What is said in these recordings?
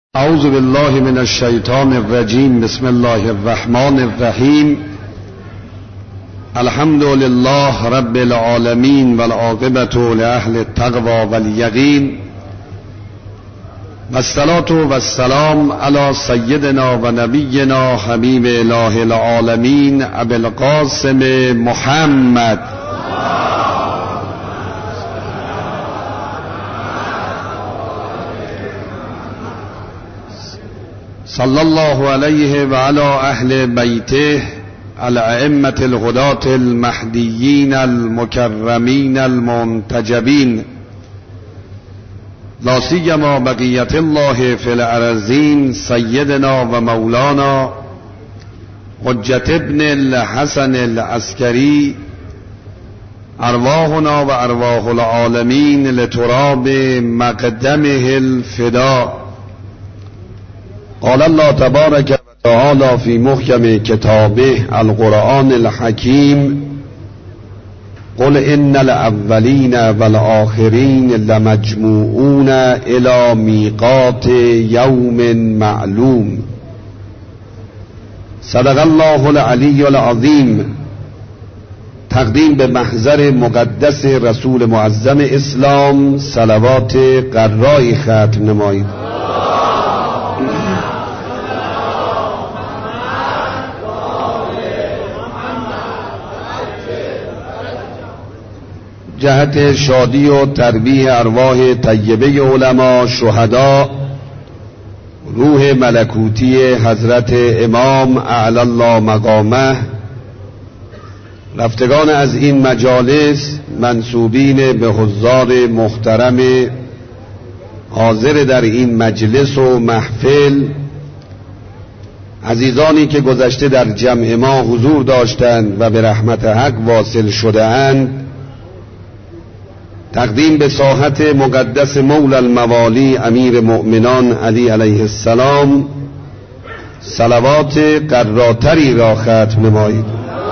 اعوذ بالله من الشیطان الرجیم. بسم الله الرحمن الرحیم. الحمد لله رب العالمین والعاقبة لأهل التقوى والیقین، والصلاة والسلام علی سیدنا و نبینا حبیب اله العالمین ابی القاسم محمد صلی الله علیه و علی اهل بیته الائمة الهداة المهدیین المکرمین المنتجبین، لا سیما بقیة الله فی الارضین سیدنا و مولانا حجة ابن الحسن العسکری، ارواحنا و ارواح العالمین لتراب مقدمه الفدا. قال الله تبارک و تعالی فی محکم کتابه القرآن الحکیم: قل ان الاولین والآخرین لمجموعون الی میقات یوم معلوم. صدق الله العلی العظیم. تقدیم به محضر مقدس رسول معظم اسلام صلوات قرایی ختم نمایید. جهت شادی و تربیه ارواح طیبه علما، شهدا، روح ملکوتی حضرت امام اعلی الله مقامه، رفتگان از این مجالس، منسوبین به حضار محترم حاضر در این مجلس و محفل، عزیزانی که گذشته در جمع ما حضور داشتند و به رحمت حق واصل شده اند، تقدیم به ساحت مقدس مولا الموالی امیر مؤمنان علی علیه السلام صلوات قراتری را ختم نمایید.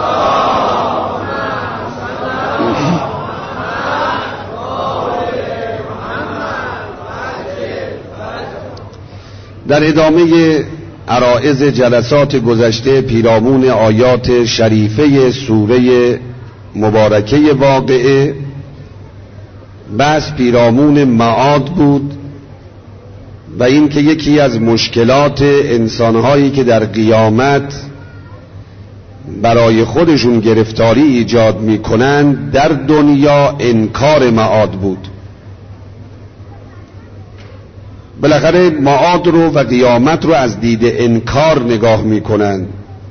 در ادامه عرائض جلسات گذشته پیرامون آیات شریفه سوره مبارکه واقعه، بس پیرامون معاد بود و این که یکی از مشکلات انسانهایی که در قیامت برای خودشون گرفتاری ایجاد میکنند در دنیا انکار معاد بود. بالاخره معاد رو و قیامت رو از دید انکار نگاه میکنند.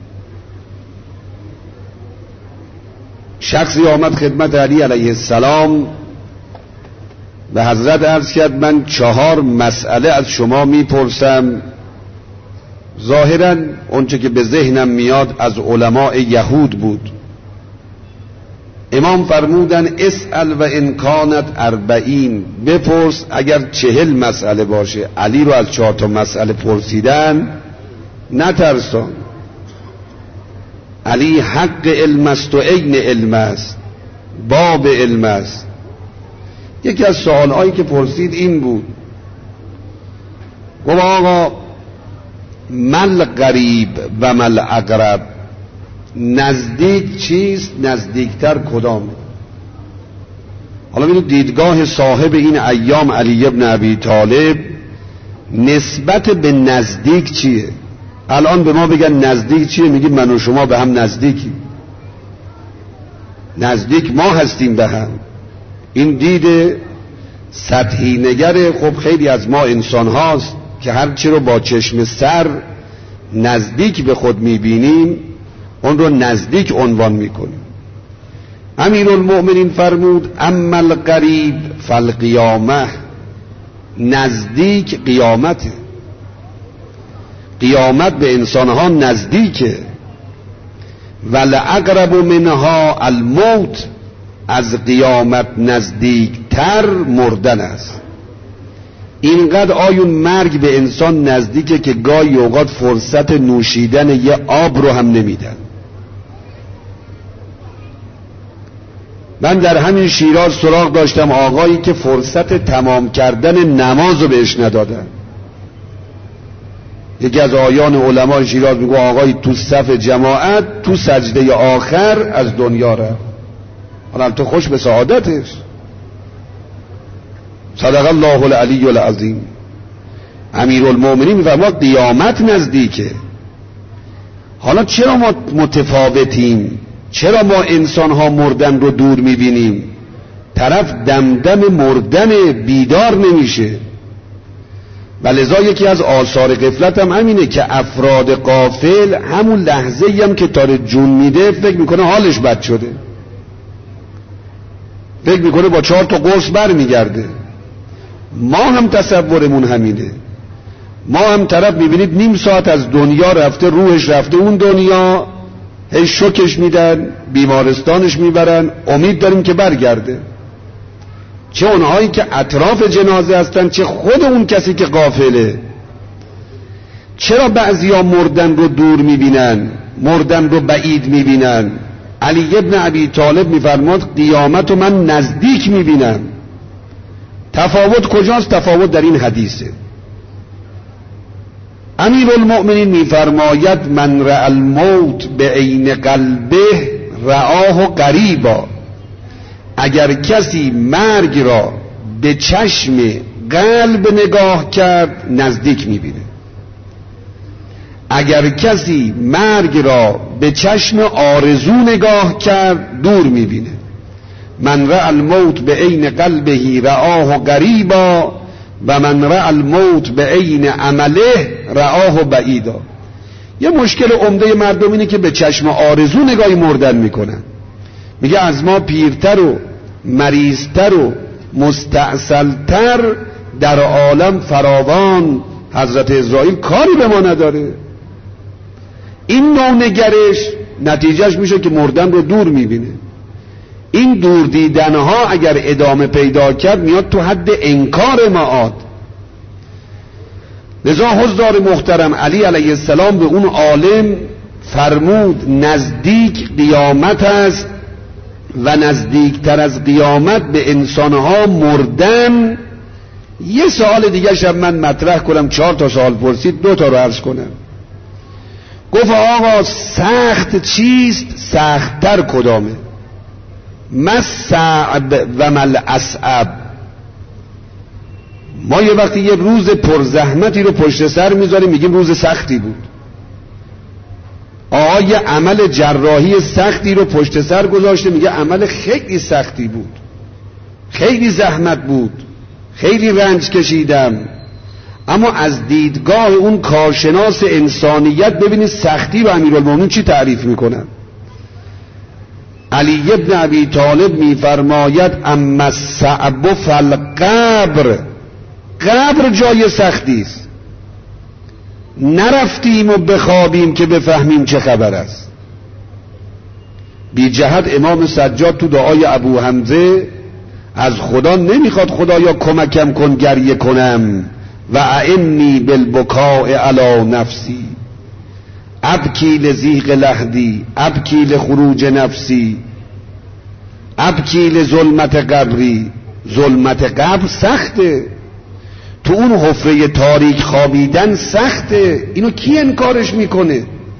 شخصی آمد خدمت علی علیه السلام به حضرت عرض کرد: من 4 مسئله از شما میپرسم، ظاهراً اونچه که به ذهنم میاد از علماء یهود بود. امام فرمودن اسأل و ان کانت 40، بپرس اگر 40 مسئله باشه. علی رو از 4 تا مسئله پرسیدن، نترسان. علی حق علم است و عین علم است، باب علم است. یکی از سوالهایی که پرسید این بود: گفت آقا مل قریب و مل اقرب، نزدیک چیست، نزدیکتر کدام؟ حالا ببینید دیدگاه صاحب این ایام علی ابن ابی طالب نسبت به نزدیک چیه؟ الان به ما بگن نزدیک چیه، میگیم من و شما به هم نزدیکی. نزدیک ما هستیم به هم. این دید سطحی نگره. خب خیلی از ما انسان هاست که هرچی رو با چشم سر نزدیک به خود میبینیم اون رو نزدیک عنوان میکنیم. امیرالمؤمنین فرمود: اما القریب فالقیامه، نزدیک قیامته. قیامت به انسان ها نزدیکه. ولأقرب منها الموت، از قیامت نزدیکتر مردن است. اینقدر آیون مرگ به انسان نزدیکه که گاهی اوقات فرصت نوشیدن یه آب رو هم نمیدن. من در همین شیراز سراغ داشتم آقایی که فرصت تمام کردن نماز رو بهش ندادن. یکی از آیان علمای شیراز میگه آقای تو صف جماعت تو سجده آخر از دنیا رفت. حالا تو خوش به سعادتش. صدق الله العلی العظیم. امیرالمومنین میفرماد قیامت نزدیکه. حالا چرا ما متفاوتیم؟ چرا ما انسان ها مردن رو دور میبینیم؟ طرف دمدم مردن بیدار نمیشه. و لذا یکی از آثار غفلت هم همینه که افراد غافل همون لحظه‌ای هم که داره جون میده فکر میکنه حالش بد شده، فکر میکنه با 4 تا قرص بر میگرده. ما هم تصورمون همینه. ما هم طرف میبینید نیم ساعت از دنیا رفته، روحش رفته اون دنیا، هی شوکش میدن، بیمارستانش میبرن، امید داریم که برگرده. چه اونهایی که اطراف جنازه هستن، چه خود اون کسی که غافله. چرا بعضیا مردن رو دور میبینن، مردن رو بعید میبینن؟ علی ابن ابی طالب میفرماد قیامت رو من نزدیک میبینم. تفاوت کجاست؟ تفاوت در این حدیثه. امیرالمؤمنین میفرماید من رأى الموت بعین قلبه رآه قریبا. اگر کسی مرگ را به چشم قلب نگاه کرد نزدیک میبینه. اگر کسی مرگ را به چشم آرزو نگاه کرد دور میبینه. من رأى الموت بعین قلبه رآه قریبا و من رأى الموت بعین عمله رآه بعیدا. یه مشکل عمده مردم اینه که به چشم آرزو نگاهی مردن میکنن. میگه از ما پیرتر و مریضتر و مستعسلتر در عالم فراوان حضرت عزرائیل کاری به ما نداره. این نوع نگرش نتیجهش میشه که مردن رو دور میبینه. این دور دیدنها اگر ادامه پیدا کرد میاد تو حد انکار معاد. لذا حضار محترم علی علیه السلام به اون عالم فرمود نزدیک قیامت است و نزدیکتر از قیامت به انسانها مردن. یه سوال دیگه شب من مطرح کنم، 4 تا سوال پرسید، 2 تا رو عرض کنم. گفت آقا سخت چیست؟ سختتر کدامه؟ مصعب و مل اصعب. ما یه وقتی یه روز پرزحمتی رو پشت سر میذاریم میگیم روز سختی بود. آقا یه عمل جراحی سختی رو پشت سر گذاشته میگه عمل خیلی سختی بود، خیلی زحمت بود، خیلی رنج کشیدم. اما از دیدگاه اون کارشناس انسانیت ببینید سختی و امیرالمومنین چی تعریف میکنن. علی ابن ابی طالب میفرماید اما الصعب فالقبر. قبر جای سختی است. نرفتیم و بخوابیم که بفهمیم چه خبر است. بی جهت امام سجاد تو دعای ابو حمزه از خدا نمیخواد خدایا کمکم کن گریه کنم و اعنی بالبکاء علی نفسی ابکی لضیق لحدی ابکی لخروج نفسی ابکی لظلمت قبری. ظلمت قبر سخته، تو اون حفره تاریک خوابیدن سخته. اینو کی انکارش میکنه؟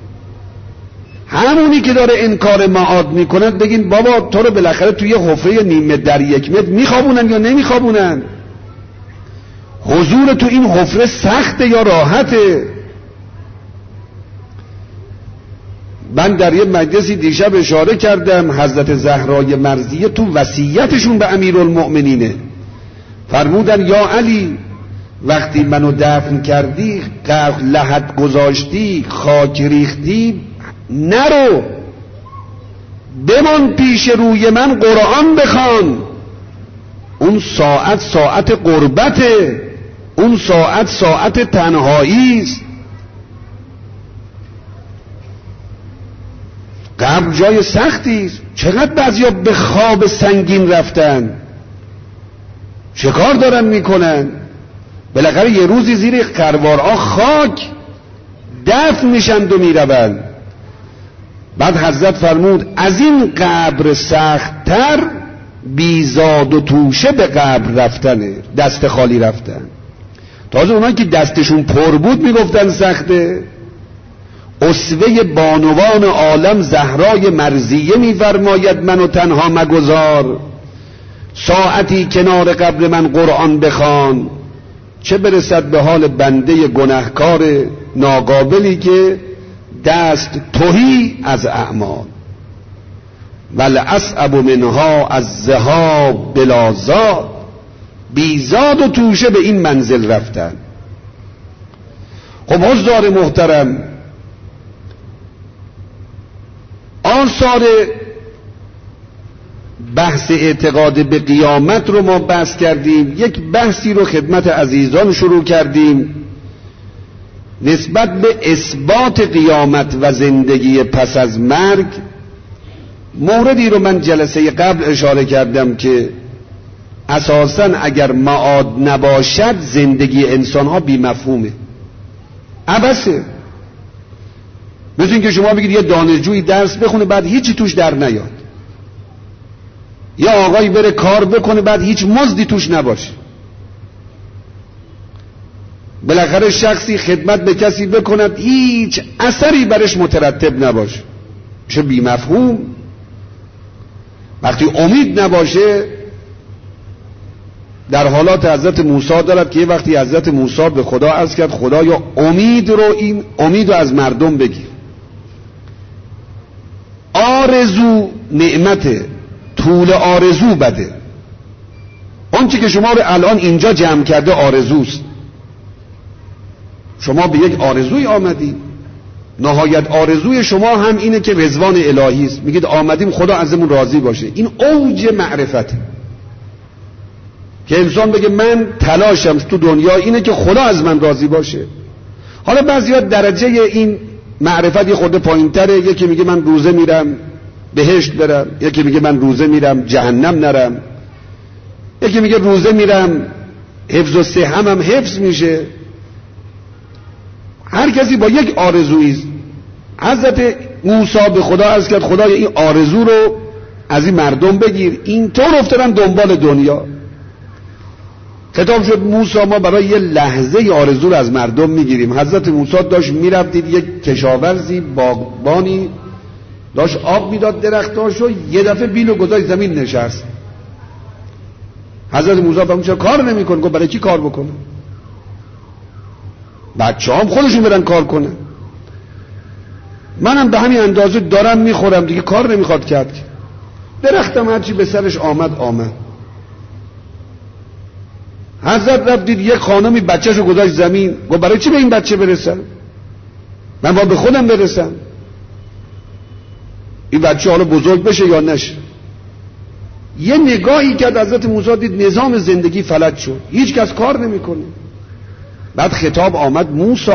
همونی که داره انکار معاد میکنه. بگین بابا تو رو بالاخره توی حفره نیم متر در 1 متر میخوابونن یا نمیخوابونن؟ حضور تو این حفره سخته یا راحته؟ من در یه مجلسی دیشب اشاره کردم حضرت زهرای مرضیه تو وصیتشون به امیرالمؤمنینه فرمودن یا علی وقتی منو دفن کردی لحد گذاشتی خاک ریختی نرو بمان پیش روی من قرآن بخوان. اون ساعت ساعت قربته، اون ساعت ساعت تنهایی است. قبر جای سختی است. چقدر بعضیا به خواب سنگین رفتن، چه کار دارن میکنن؟ بالاخره یه روزی زیر خروارها خاک دفن میشند و میروند. بعد حضرت فرمود از این قبر سخت‌تر بیزاد و توشه به قبر رفتنه، دست خالی رفتن. تازه اونایی که دستشون پر بود میگفتن سخته. اسوه بانوان عالم زهرای مرضیه میفرماید منو تنها مگذار، ساعتی کنار قبر من قرآن بخوان، چه برسد به حال بنده گناهکار ناقابلی که دست تهی از اعمال. ول اصعب منها از ذهاب بلا زاد، بی زاد و توشه به این منزل رفتن. خب حضار محترم، آثار بحث اعتقاد به قیامت رو ما بحث کردیم. یک بحثی رو خدمت عزیزان شروع کردیم نسبت به اثبات قیامت و زندگی پس از مرگ. موردی رو من جلسه قبل اشاره کردم که اساساً اگر معاد نباشد زندگی انسان ها بی مفهومه، عبثه. مثل این که شما بگید یه دانشجویی درس بخونه بعد هیچی توش در نیاد، یا آقایی بره کار بکنه بعد هیچ مزدی توش نباشه. بالاخره شخصی خدمت به کسی بکند هیچ اثری برش مترتب نباشه، میشه بی مفهوم. وقتی امید نباشه، در حالات حضرت موسی دارد که یه وقتی حضرت موسی به خدا عرض کرد خدایا امید رو از مردم بگیر. آرزو نعمته، طول آرزو بده. اون چی که شما رو الان اینجا جمع کرده آرزوست. شما به یک آرزوی آمدید، نهایت آرزوی شما هم اینه که رضوان الهی است. میگید آمدیم خدا ازمون راضی باشه. این اوج معرفته که انسان بگه من تلاشم تو دنیا اینه که خدا از من راضی باشه. حالا بعضیا درجه این معرفت یه خورده پایین‌تره. یکی میگه من روزه میرم بهشت برم، یکی میگه من روزه میرم جهنم نرم، یکی میگه روزه میرم حفظ و صحتم هم حفظ میشه. هر کسی با یک آرزویی. حضرت موسی به خدا عرض کرد خدای این آرزو رو از این مردم بگیر. اینطور افتادن دنبال دنیا. خطاب شد موسی ما برای یه لحظه آرزو رو از مردم میگیریم. حضرت موسی داشت میرفت دید یک کشاورزی باغبانی داشت آب میداد درختاشو، یه دفعه بیلو گذاشت زمین نشست. حضرت موسی فرمود چرا کار نمیکنه؟ گفت برای کی کار بکنه؟ بچه‌هام خودشون برن کار کنه، منم به همین اندازه دارم میخورم دیگه، کار نمیخواد کرد. درختم هرچی به سرش آمد. حضرت رفت دید یک خانمی بچه‌شو گذاشت زمین. گفت برای چی به این بچه برسم؟ من باید به خودم برسم. این بچه حالا بزرگ بشه یا نشه. یه نگاهی کرد حضرت موسی دید نظام زندگی فلج شد، هیچ کس کار نمیکنه. بعد خطاب آمد موسی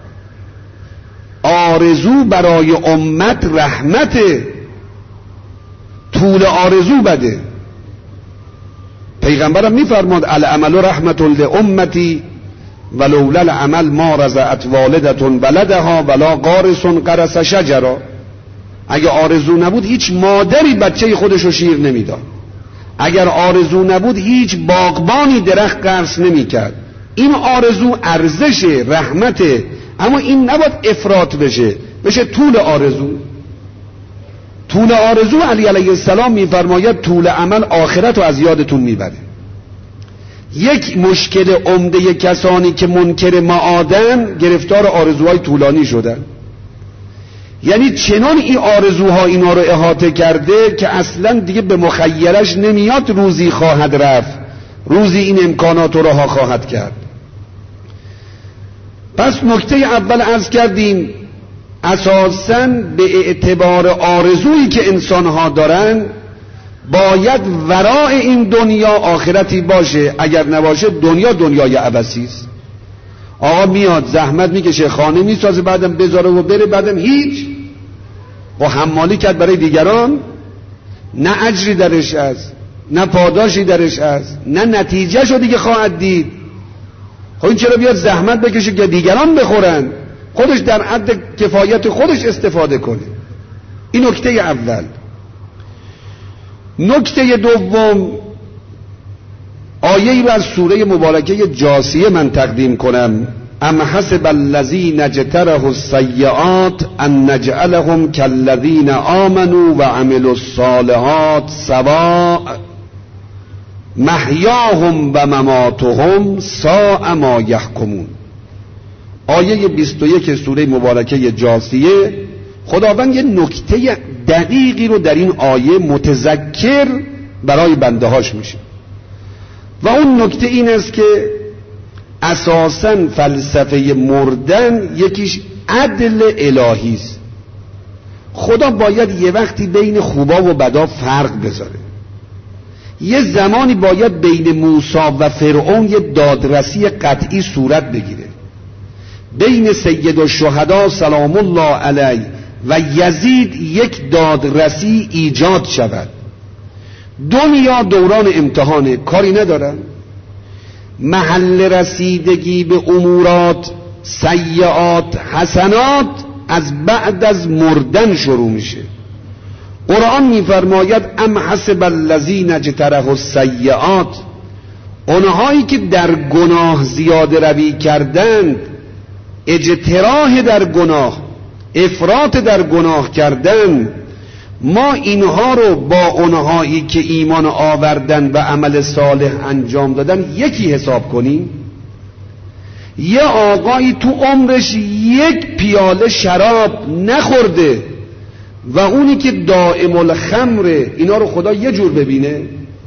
آرزو برای امت رحمته، طول آرزو بده. پیغمبرم میفرماد العمل رحمت لامتی ولولا العمل ما رضعت والدة ولدها ولا غارس غرس شجرا. اگه آرزو نبود هیچ مادری بچه خودشو شیر نمیداد. اگر آرزو نبود هیچ باغبانی درخت غرس نمیکرد. این آرزو ارزش رحمته، اما این نباید افراط بشه طول آرزو. طول آرزو علی علیه السلام میفرماید طول عمل آخرت رو از یادتون میبره. یک مشکل عمده کسانی که منکر معادن گرفتار آرزوهای طولانی شدن. یعنی چنان این آرزوها اینا رو احاطه کرده که اصلا دیگه به مخیلش نمیاد روزی خواهد رفت، روزی این امکانات رو رها خواهد کرد. پس نکته اول عرض کردیم اساساً به اعتبار آرزویی که انسانها دارن باید ورای این دنیا آخرتی باشه. اگر نباشه دنیای عبثی است. آقا میاد زحمت میکشه خانه میسازه بعدم بذاره و بره، بعدم هیچ و حمالی کرد برای دیگران، نه اجری درش هست، نه پاداشی درش هست، نه نتیجه شو دیگه خواهد دید. خب این چرا بیاد زحمت بکشه که دیگران بخورن، خودش در حد کفایت خودش استفاده کنه. این نکته اول. نکته دوم آیه‌ای رو از سوره مبارکه جاثیه من تقدیم کنم. ام حسب الذین اجترحوا السیئات ان نجعلهم کالذین آمنوا وعملوا الصالحات سواء محیاهم و مماتهم ساء ما یحکمون. آیه 21 سوره مبارکه جاثیه، خداوند یه نکته دقیقی رو در این آیه متذکر برای بنده هاش میشه و اون نکته این است که اساساً فلسفه مردن یکیش عدل الهی است. خدا باید یه وقتی بین خوبا و بدا فرق بذاره. یه زمانی باید بین موسی و فرعون یه دادرسی قطعی صورت بگیره، بین سید الشهدا سلام الله علیه و یزید یک دادرسی ایجاد شود. دنیا دوران امتحانه، کاری ندارن. محل رسیدگی به امورات سیئات حسنات از بعد از مردن شروع میشه. قرآن میفرماید ام حسب الذین اجترحوا السیئات، اونهایی که در گناه زیاده روی کردند، اجتراح در گناه، افراط در گناه کردن، ما اینها رو با اونهایی که ایمان آوردن و عمل صالح انجام دادن یکی حساب کنیم؟ یه آقایی تو عمرش یک پیاله شراب نخورده و اونی که دائم الخمره، اینا رو خدا یه جور ببینه؟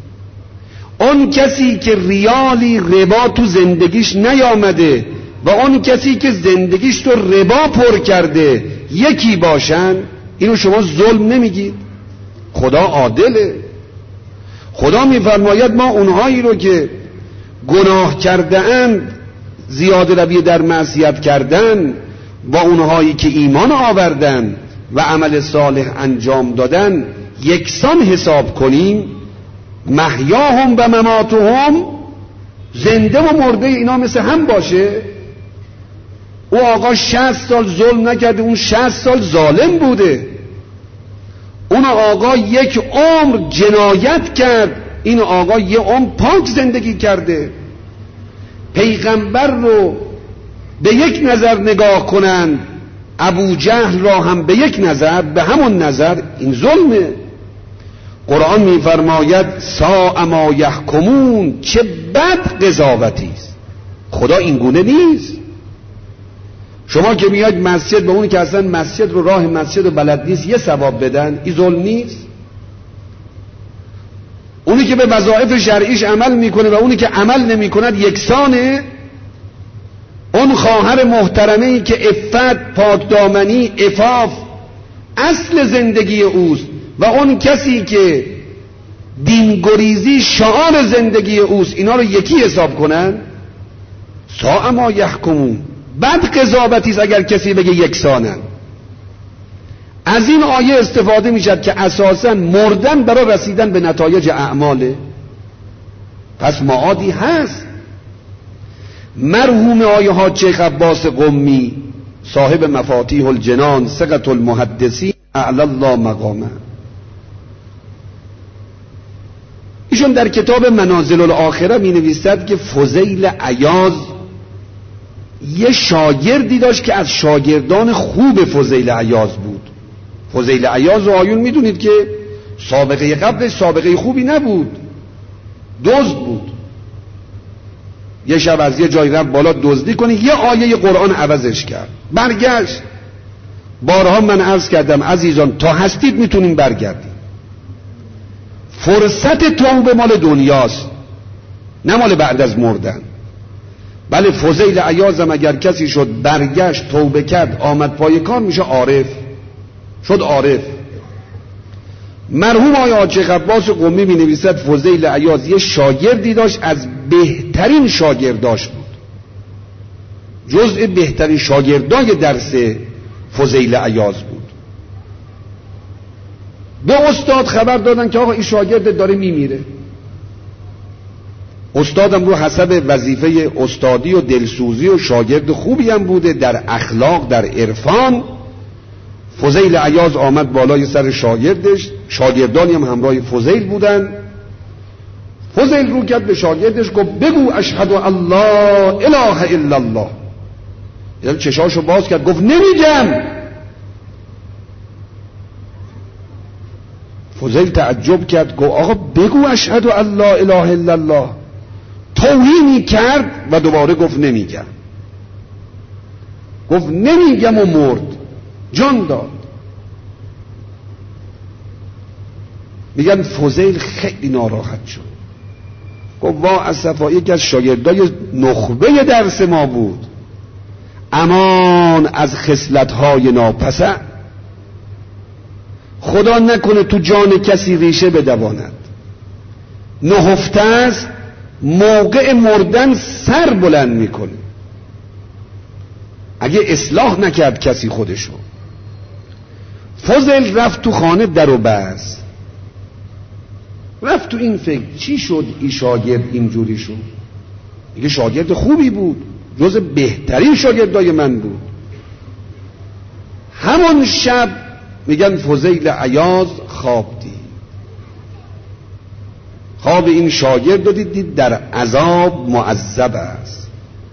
اون کسی که ریالی ربا تو زندگیش نیامده و اون کسی که زندگیش تو ربا پر کرده یکی باشن؟ اینو شما ظلم نمیگید؟ خدا عادله. خدا میفرماید ما اونهایی رو که گناه کرده اند، زیاده روی در معصیت کردن، با اونهایی که ایمان آوردن و عمل صالح انجام دادن یکسان حساب کنیم. محیاهم و مماتهم، زنده و مرده اینا مثل هم باشه؟ او آقا 60 سال ظلم نکرده، اون 60 سال ظالم بوده. اون آقا یک عمر جنایت کرد، این آقا یک عمر پاک زندگی کرده. پیغمبر رو به یک نظر نگاه کنند، ابو جهل را هم به یک نظر، به همون نظر، این ظلمه. قرآن میفرماید ساء ما یحکمون، چه بد قضاوتی است. خدا این گونه نیست. شما که میاد مسجد به اون که اصلا مسجد رو، راه مسجد رو بلد نیست، یه ثواب بدن، این ظلم نیست؟ اونی که به وظایف شرعیش عمل میکنه و اونی که عمل نمیکند یکسانه؟ اون خواهر محترمه ای که عفت، پاکدامنی، عفاف اصل زندگی اوست و اون کسی که دینگریزی شعار زندگی اوست، اینا رو یکی حساب کنن؟ ساء ما یحکمون. بد قضاوتی است اگر کسی بگه یکسانن. از این آیه استفاده میشد که اساسا مردن برای رسیدن به نتایج اعماله. پس معادی هست. مرحوم آیه ها شیخ عباس قمی صاحب مفاتیح الجنان ثقة المحدثین اعلی الله مقامه، ایشون در کتاب منازل الاخره می نویسد که فضیل عیاض یه شاگردی داشت که از شاگردان خوب فضیل عیاض بود. فضیل عیاض و آیون میدونید که سابقه قبلش سابقه خوبی نبود، دزد بود. یه شب از یه جایی رفت بالا دزدی کنه، یه آیه قرآن عوضش کرد، برگشت. بارها من عرض کردم عزیزان تا هستید میتونیم برگردیم. فرصت توبه مال دنیاست، نه مال بعد از مردن. بله فضیل عیاضم اگر کسی شد برگشت توبه کرد آمد پای کار میشه عارف، شد عارف. مرحوم آقای شیخ عباس قمی می نویسد فضیل عیاض یه شاگردی داشت، از بهترین شاگرداش بود، جزء بهترین شاگردای درس فضیل عیاض بود. به استاد خبر دادن که آقا این شاگرد داره میمیره. استادم رو حسب وظیفه استادی و دلسوزی و شاگرد خوبی هم بوده در اخلاق، در عرفان. فضیل عیاض آمد بالای سر شاگردش، شاگردانی هم همراه فضیل بودن. فضیل رو کرد به شاگردش گفت بگو اشهد ان لا اله الا الله. یعنی چشاشو باز کرد گفت نمیگم. فضیل تعجب کرد گفت آقا بگو اشهد ان لا اله الا الله. توهینی کرد و دوباره گفت نمیگم. گفت نمیگم و مرد، جان داد. میگن فضیل خیلی ناراحت شد، گفت وا اسفا یکی از شاگردای نخبه درس ما بود، امان از خصلت‌های ناپسند، خدا نکنه تو جان کسی ریشه بدواند. نهفته است، موقع مردن سر بلند میکنه. اگه اصلاح نکرد کسی خودشو. فضل رفت تو خانه درو بست، رفت تو این فکر چی شد این شاگرد اینجوری شد. میگه شاگرد خوبی بود، جز بهترین شاگردای من بود. همون شب میگن فضیل عیاض خواب دید، خواب این شاگرد رو دید در عذاب معذب است.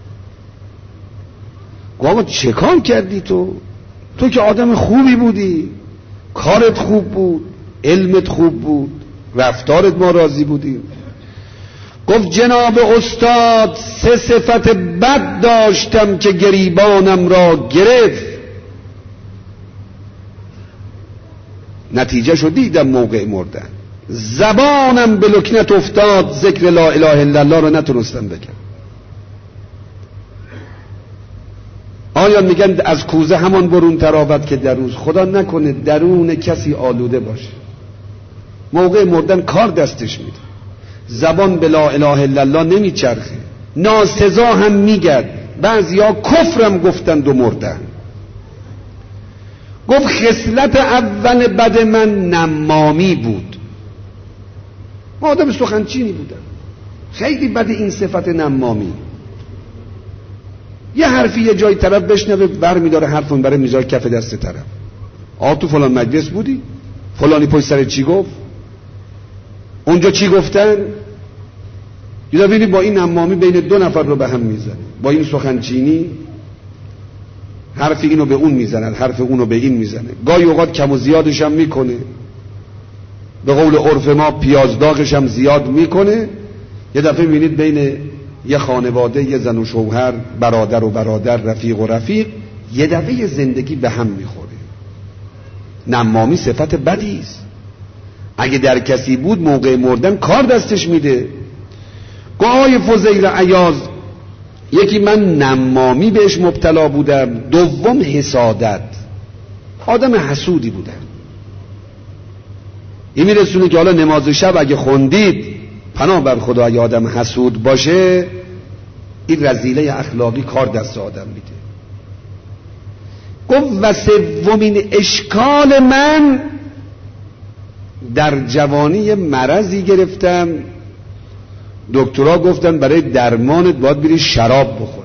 گفت چه کار کردی تو که آدم خوبی بودی، کارت خوب بود، علمت خوب بود، رفتارت ما راضی بودیم. گفت جناب استاد 3 صفت بد داشتم که گریبانم را گرفت، نتیجه شو دیدم موقع مردن. زبانم به لکنت افتاد، ذکر لا اله الا الله رو نتونستم بگم. آیا میگن از کوزه همان برون تراود که در روز، خدا نکنه درون کسی آلوده باشه، موقع مردن کار دستش میده، زبان به لا اله الا الله نمیچرخه، ناسزا هم میگد، بعضیا کفرم گفتند و مردن. گفت خصلت اول بد من نمامی بود، من آدم سخنچینی بودم، خیلی بد این صفت نمامی. یه حرفی یه جای طرف بشنوه بر میداره حرفون برای میذاره کف دست طرف. تو فلان مجلس بودی، فلانی پشت سر چی گفت، اونجا چی گفتن. یه دفعه با این نمامی بین 2 نفر رو به هم میزنه، با این سخنچینی حرف اینو به اون میزنن، حرف اونو به این میزنه، گاهی اوقات کم و زیادش هم میکنه، به قول عرف ما پیازداغش هم زیاد میکنه. یه دفعه میبینید بین یه خانواده، یه زن و شوهر، برادر و برادر، رفیق و رفیق، یه دفعه زندگی به هم میخوره. نمامی صفت بدی است، اگه در کسی بود موقع مردن کار دستش میده. گاهی فضیل عیاض، یکی من نمامی بهش مبتلا بودم، دوم حسادت، آدم حسودی بودم. این میرسونه که حالا نماز شب اگه خوندید، پناه بر خدا اگه آدم حسود باشه، این رذیله اخلاقی کار دست آدم میده. گفت و سومین اشکال من، در جوانی مرضی گرفتم، دکترها گفتن برای درمانت باید بری شراب بخور،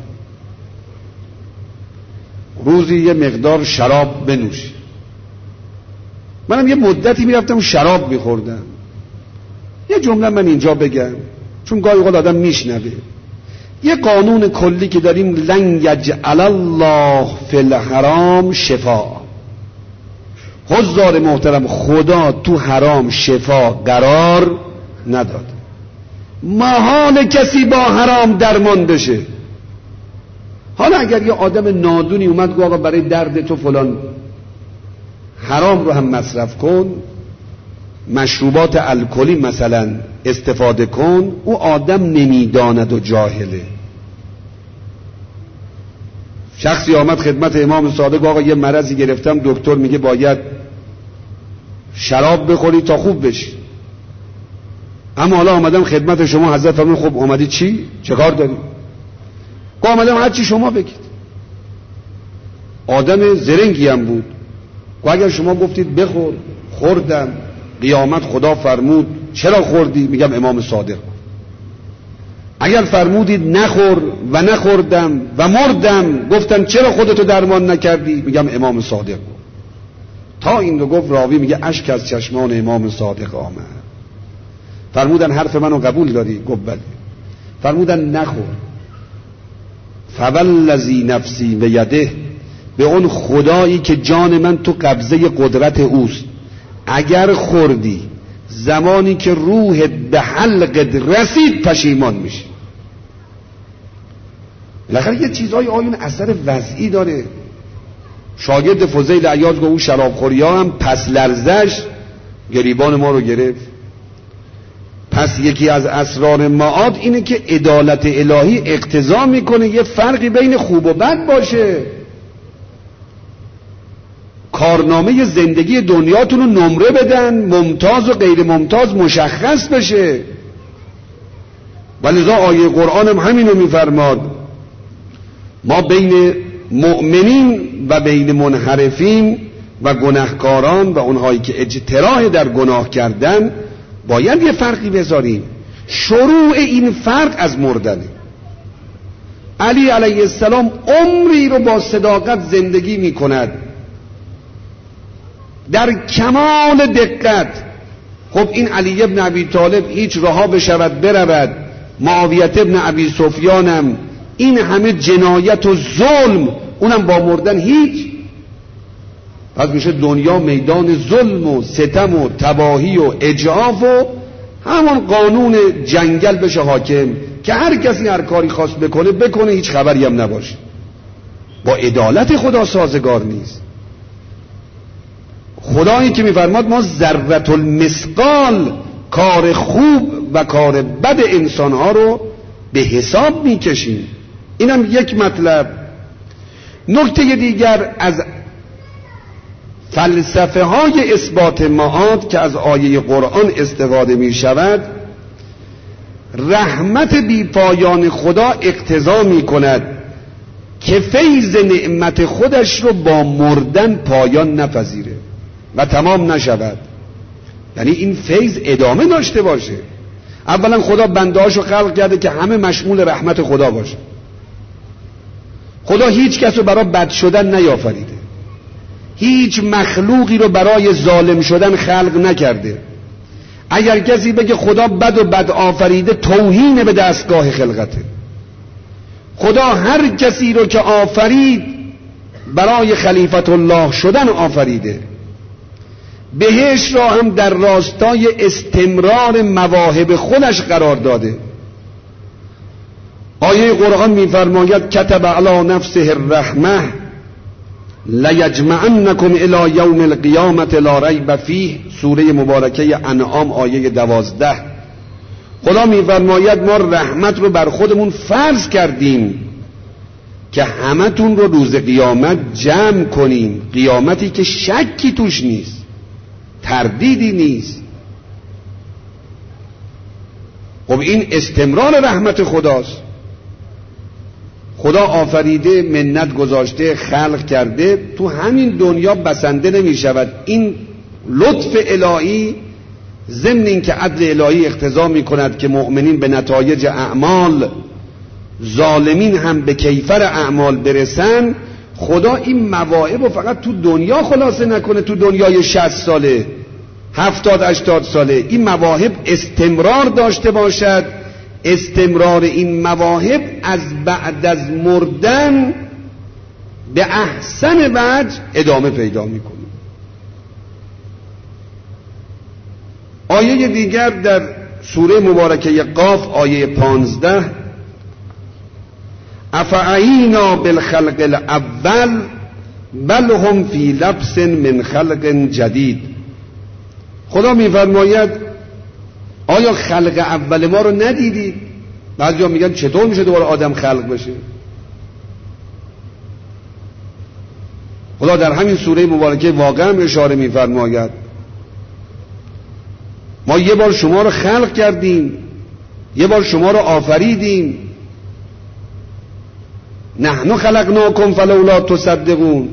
روزی یه مقدار شراب بنوشی. منم یه مدتی میرفتم شراب میخوردم. یه جمله من اینجا بگم، چون گاهی اوقات آدم میشنوه. یه قانون کلی که داریم، لن یجعل الله فی الحرام شفا. حضار محترم، خدا تو حرام شفا قرار نداد. محال کسی با حرام درمان بشه. حالا اگر یه آدم نادونی اومد گفت آقا برای درد تو فلان حرام رو هم مصرف کن، مشروبات الکلی مثلا استفاده کن، او آدم نمیداند و جاهله. شخصی آمد خدمت امام صادق، آقا یه مرضی گرفتم، دکتر میگه باید شراب بخوری تا خوب بشی. اما حالا آمدم خدمت شما، حضرت فرمود خب آمدی چی؟ چه کار داری؟ گفت آمدم هر چی شما بگید. آدم زرنگی هم بود. گفت اگر شما گفتید بخور، خوردم، قیامت خدا فرمود چرا خوردی؟ میگم امام صادق. اگر فرمودید نخور و نخوردم و مردم، گفتن چرا خودتو درمان نکردی؟ میگم امام صادق. تا این رو گفت راوی میگه اشک از چشمان امام صادق آمد. فرمودن حرف منو قبول داری؟ گفت بله. فرمودن نخور. فوالذی نفسی بیده، به اون خدایی که جان من تو قبضه قدرت اوست، اگر خوردی زمانی که روح به حلقت رسید پشیمان میشه. بالاخره یه چیزای آیون اثر وضعی داره. شاگرد فضیل عیاض گفت اون شرابخوری ها هم پس لرزش گریبان ما رو گرفت. پس یکی از اسرار معاد اینه که عدالت الهی اقتضا میکنه یه فرقی بین خوب و بد باشه. کارنامه زندگی دنیاتون رو نمره بدن، ممتاز و غیر ممتاز مشخص بشه. ولذا آیه قرآن هم همینو میفرماد، ما بین مؤمنین و بین منحرفین و گناهکاران و اونهایی که اجتراح در گناه کردن باید یه فرقی بذاریم. شروع این فرق از مردنه. علی علیه السلام عمری رو با صداقت زندگی می کند در کمال دقت. خب این علی ابن ابی طالب هیچ رها بشود برود، معاویت ابن ابی سفیانم این همه جنایت و ظلم، اونم با مردن هیچ. پس میشه دنیا میدان ظلم و ستم و تباهی و اجعاف و همون قانون جنگل بشه حاکم که هر کسی هر کاری خواست بکنه هیچ خبری هم نباشه. با عدالت خدا سازگار نیست. خدایی که میفرماد ما ذره المثقال کار خوب و کار بد انسانها رو به حساب میکشیم. اینم یک مطلب. نکته دیگر از فلسفه های اثبات معاد که از آیه قرآن استفاده می شود، رحمت بی پایان خدا اقتضا می کند که فیض نعمت خودش رو با مردن پایان نپذیره و تمام نشود. یعنی این فیض ادامه داشته باشه. اولا خدا بندهاشو خلق کرده که همه مشمول رحمت خدا باشه. خدا هیچ کس رو برای بد شدن نیافریده، هیچ مخلوقی رو برای ظالم شدن خلق نکرده. اگر کسی بگه خدا بد و بد آفریده، توهین به دستگاه خلقته. خدا هر کسی رو که آفرید برای خلیفت الله شدن آفریده. بهش را هم در راستای استمرار مواهب خودش قرار داده. آیه قرآن می‌فرماید کتب علی نفسه الرحمه لیجمعنکم الی یوم القیامة لا ریب فیه، سوره مبارکه انعام آیه 12. خدا می‌فرماید ما رحمت رو بر خودمون فرض کردیم که همتون رو روز قیامت جمع کنیم، قیامتی که شکی توش نیست، تردیدی نیست. خب این استمرار رحمت خداست. خدا آفریده، منت گذاشته، خلق کرده، تو همین دنیا بسنده نمی شود. این لطف الهی ضمن این که عدل الهی اقتضا می کند که مؤمنین به نتایج اعمال، ظالمین هم به کیفر اعمال برسن. خدا این مواهب رو فقط تو دنیا خلاصه نکنه، تو دنیای 60 ساله 70-80 ساله، این مواهب استمرار داشته باشد. استمرار این مواهب از بعد از مردن به احسن وجه ادامه پیدا میکنه. آیه دیگر در سوره مبارکه قاف آیه 15 افعینا بالخلق الاول بل هم فی لبس من خلق جدید. خدا میفرماید آیا خلق اول ما رو ندیدید؟ بعضیا میگن چطور میشه دوباره آدم خلق بشه؟ خدا در همین سوره مبارکه واقعا اشاره میفرماید ما یه بار شما رو خلق کردیم، یه بار شما رو آفریدیم. نحن خلقناکم فلولا تصدقون.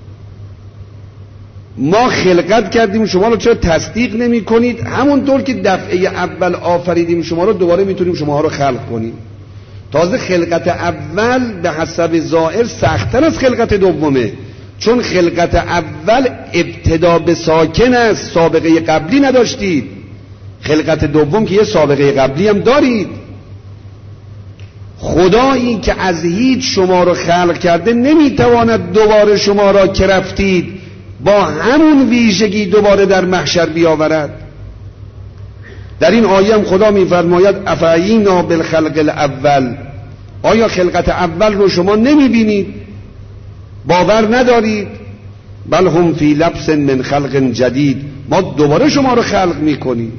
ما خلقت کردیم، شما رو چرا تصدیق نمی کنید؟ همونطور که دفعه اول آفریدیم شما رو، دوباره میتونیم شما رو خلق کنیم. تازه خلقت اول به حسب ظاهر سخت‌تر از خلقت دومه، چون خلقت اول ابتدا به ساکن است، سابقه قبلی نداشتید. خلقت دوم که یه سابقه قبلی هم دارید. خدایی که از هیچ شما رو خلق کرده نمیتواند دوباره شما را که رفتید با همون ویژگی دوباره در محشر بیاورد. در این آیه هم خدا میفرماید افعینا بالخلق الاول، آیا خلقت اول رو شما نمیبینید؟ باور ندارید؟ بل هم فی لبس من خلق جدید، ما دوباره شما رو خلق میکنیم.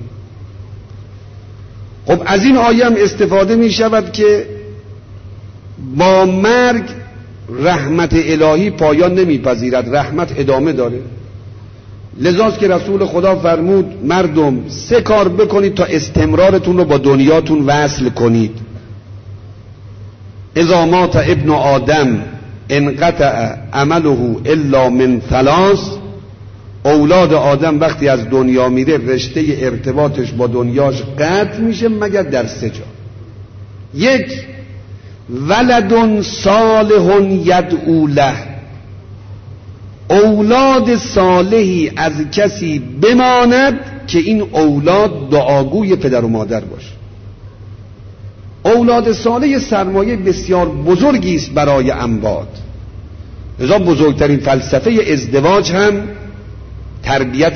خب از این آیه هم استفاده میشود که با مرگ رحمت الهی پایان نمیپذیرد، رحمت ادامه داره. لذاست که رسول خدا فرمود مردم 3 کار بکنید تا استمرارتون رو با دنیاتون وصل کنید. اذا مات ابن آدم انقطع عمله الا من 3، اولاد آدم وقتی از دنیا میره رشته ارتباطش با دنیاش قطع میشه مگر در 3 جا. 1 ولد صالح یدعو له، اولاد صالحی از کسی بماند که این اولاد دعاگوی پدر و مادر باشه. اولاد صالح سرمایه بسیار بزرگی است برای انباد. لذا بزرگترین فلسفه ازدواج هم تربیت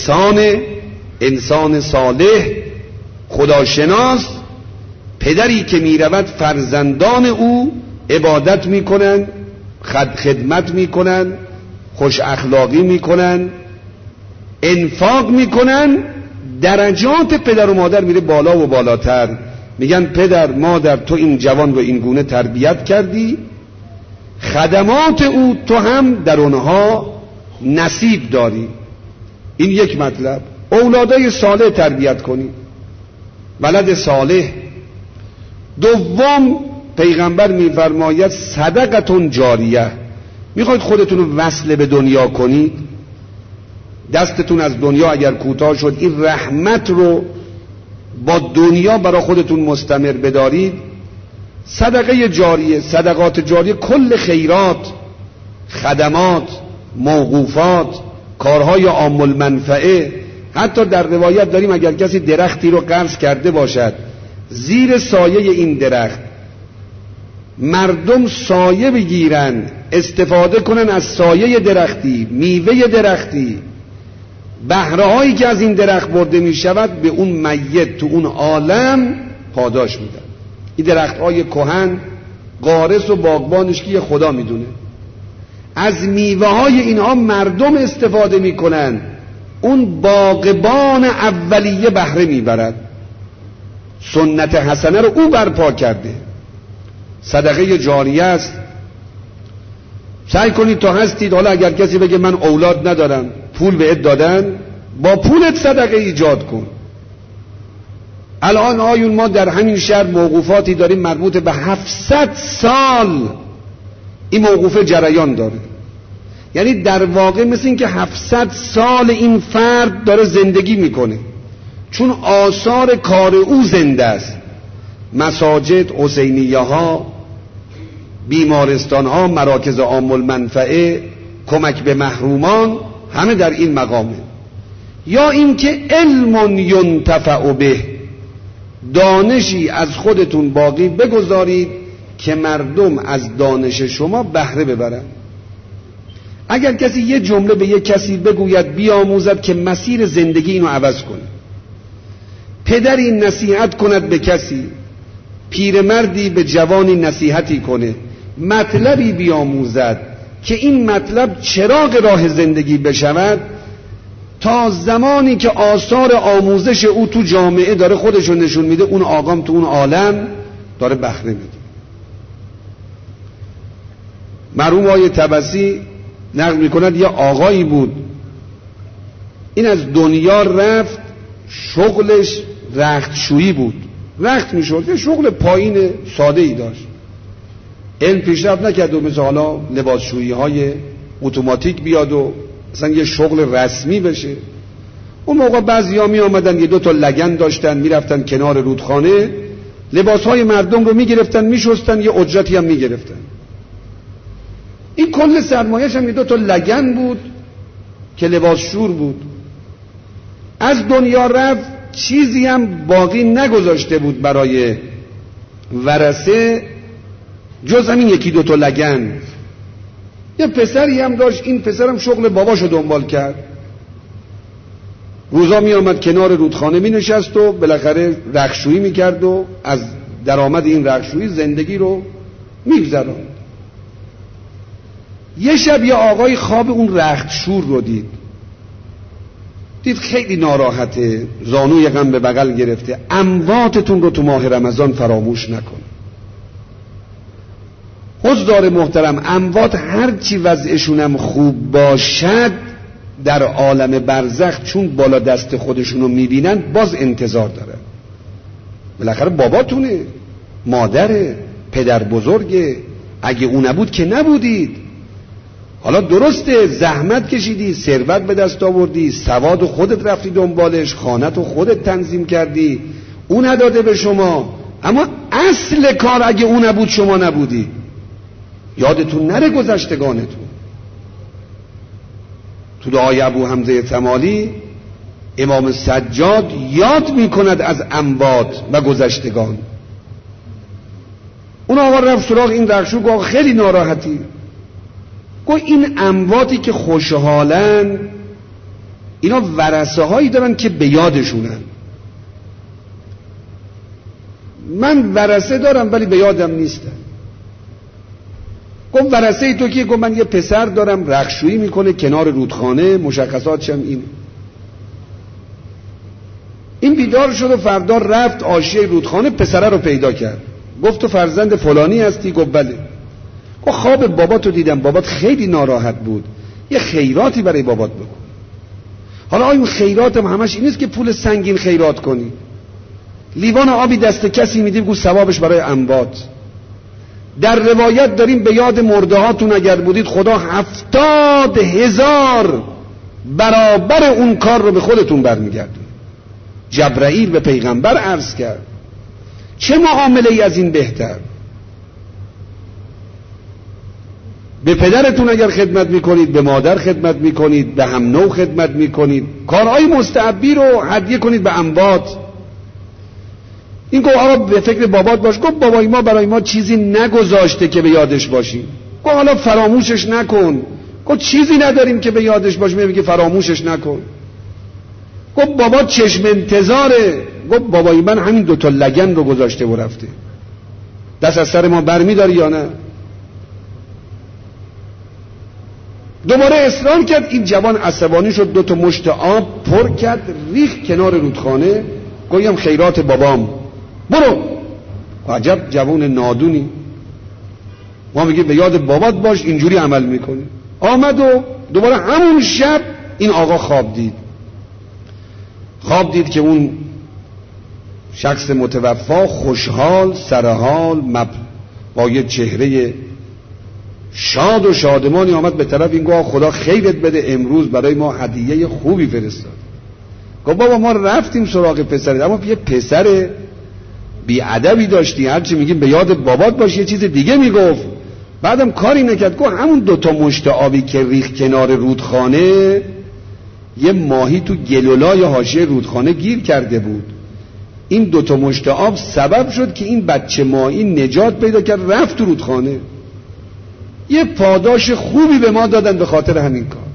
انسان صالح خداشناس، پدری که میرود فرزندان او عبادت میکنن، خدمت میکنن، خوش اخلاقی میکنن، انفاق میکنن، درجات پدر و مادر میره بالا و بالاتر. میگن پدر مادر تو این جوان رو این گونه تربیت کردی، خدمات او تو هم در اونها نصیب داری. این یک مطلب. اولادای صالح تربیت کنی، ولد صالح. دوم پیغمبر میفرماید صدقتون جاریه، میخواید خودتون رو وصل به دنیا کنید، دستتون از دنیا اگر کوتاه شد این رحمت رو با دنیا برای خودتون مستمر بدارید. صدقه جاریه، صدقات جاریه کل خیرات، خدمات، موقوفات، کارهای عام المنفعه. حتی در روایت داریم اگر کسی درختی رو قرض کرده باشد، زیر سایه این درخت مردم سایه بگیرن، استفاده کنن از سایه درختی، میوه درختی، بهره هایی که از این درخت برده می شود به اون میت تو اون عالم پاداش میدن. این درخت های کهن غارس و باغبانش که خدا میدونه، از میوه های اینها مردم استفاده میکنن، اون باغبان اولیه بهره میبرد، سنت حسنه رو او برپا کرده. صدقه جاریه است. سعی کنید تا هستید، حالا اگر کسی بگه من اولاد ندارم، پول بهت دادن، با پولت صدقه ایجاد کن. الان آیون ما در همین شهر موقوفاتی داریم مربوط به 700 سال این موقوفه جریان داره. یعنی در واقع مثل این که 700 سال این فرد داره زندگی میکنه، چون آثار کار او زنده است. مساجد، حسینیه ها، بیمارستان ها، مراکز عام المنفعه، کمک به محرومان، همه در این مقامه. یا اینکه علم ینتفع به، دانشی از خودتون باقی بگذارید که مردم از دانش شما بهره ببرن. اگر کسی یه جمله به یه کسی بگوید بیاموزد که مسیر زندگی اینو عوض کنه، پدری نصیحت کند به کسی، پیرمردی به جوانی نصیحتی کنه، مطلبی بیاموزد که این مطلب چراغ راه زندگی بشود، تا زمانی که آثار آموزش او تو جامعه داره خودشو نشون میده، اون آقام تو اون عالم داره بهره میده. مرحوم آقای طبسی نقل میکند یه آقایی بود، این از دنیا رفت، شغلش رختشویی بود، رخت میشد، یه شغل پایین ساده ای داشت. علم پیشرفت نکرد و مثل حالا لباسشویی های اتوماتیک بیاد و مثلا یه شغل رسمی بشه. اون موقع بعضیا می آمدن یه 2 لگن داشتن، میرفتن کنار رودخانه، لباسهای مردم رو میگرفتن میشستن، یه اجرتی هم میگرفتن. این کل سرمایه‌اش هم یه 2 لگن بود که لباسشور بود. از دنیا رفت، چیزی هم باقی نگذاشته بود برای ورثه جز همین یکی دوتا لگن. یه پسری هم داشت، این پسرم شغل باباشو دنبال کرد، روزا می آمد کنار رودخانه می نشست و بالاخره رختشویی می کرد و از درآمد این رختشویی زندگی رو می گذراند. یه شب یه آقای خواب اون رختشور رو دید خیلی ناراحته، زانوی غم به بغل گرفته. امواتتون رو تو ماه رمضان فراموش نکن. حضار محترم، اموات هرچی وضعشونم خوب باشد در عالم برزخ چون بالا دست خودشونو میبینن باز انتظار دارن. بالاخره باباتونه، مادره، پدر بزرگه، اگه اون نبود که نبودید. حالا درسته زحمت کشیدی، ثروت به دست آوردی، سواد خودت رفتی دنبالش، خانت خودت تنظیم کردی، اون نداده به شما، اما اصل کار اگه اون نبود شما نبودی. یادتون نره گذشتگانتون. تو دعای ابو حمزه تمالی امام سجاد یاد میکند از اموات و گذشتگان. اون آقا رفت سراغ این رختشور، گفت خیلی ناراحتی. گفت این امواتی که خوشحالن اینا ورثه هایی دارن که به یادشونن. من ورثه دارم ولی به یادم نیستن. گفت ورثه تو کیه؟ گفت من یه پسر دارم رختشویی میکنه کنار رودخانه، مشخصاتش هم اینه. این بیدار شد و فردا رفت حاشیه رودخانه، پسره رو پیدا کرد. گفت تو فرزند فلانی هستی؟ گفت بله. گفت خواب باباتو دیدم، بابات خیلی ناراحت بود، یه خیراتی برای بابات بکن. حالا آیا خیرات هم همش این نیست که پول سنگین خیرات کنی؟ لیوان آبی دست کسی میدی بگو ثوابش برای اموات. در روایت داریم به یاد مرده هاتون اگر بودید خدا 70,000 برابر اون کار رو به خودتون برمیگردون. جبرائیل به پیغمبر عرض کرد چه معامله ای از این بهتر؟ به پدرتون اگر خدمت میکنید، به مادر خدمت میکنید، به هم نوع خدمت میکنید، کارهای مستحبی رو هدیه کنید به اموات. این گفت آقا به فکر بابات باش. گفت بابای ما برای ما چیزی نگذاشته که به یادش باشیم. گفت حالا فراموشش نکن. گفت چیزی نداریم که به یادش باشیم، میگه فراموشش نکن. گفت بابا چشم انتظاره. گفت بابای من همین دوتا لگن رو گذاشته و رفته، دست از سر ما برمیداری یا نه؟ دوباره اصرار کرد. این جوان عصبانی شد، دوتا مشت آب پر کرد ریخت کنار رودخانه. گویم خیرات بابام، برو. عجب جوان نادونی، ما میگه به یاد بابات باش اینجوری عمل میکنی. آمد و دوباره همون شب این آقا خواب دید که اون شخص متوفا خوشحال سرحال با یه چهره شاد و شادمانی آمد به طرف این. گفت خدا خیرت بده، امروز برای ما هدیه خوبی فرستاد. گفت بابا ما رفتیم سراغ پسرت، اما یه پسر بیادبی داشتی، هرچی میگیم به یاد بابات باش یه چیز دیگه میگفت، بعدم کاری نکرد. گفت همون دوتا مشت آبی که ریخت کنار رودخانه، یه ماهی تو گلولای حاشیه رودخانه گیر کرده بود. این دوتا مشت آب سبب شد که این بچه ماهی نجات پیدا کرد، رفت تو رودخانه. یه پاداش خوبی به ما دادن به خاطر همین کار.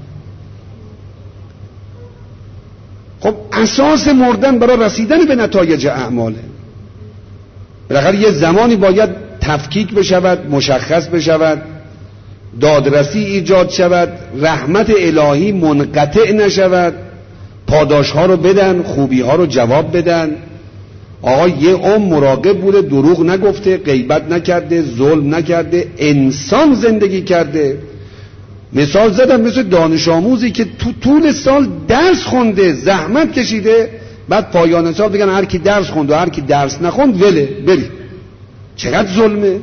خب اساس مردن برای رسیدن به نتایج اعماله. بالاخره یه زمانی باید تفکیک بشود، مشخص بشود، دادرسی ایجاد شود، رحمت الهی منقطع نشود، پاداش ها رو بدن، خوبی ها رو جواب بدن. آقا یه عمر مراقب بوده، دروغ نگفته، غیبت نکرده، ظلم نکرده، انسان زندگی کرده. مثال زدم مثل دانش آموزی که تو طول سال درس خونده، زحمت کشیده، بعد پایان سال بگن هر کی درس خوند و هر کی درس نخوند بری. چقدر ظلمه.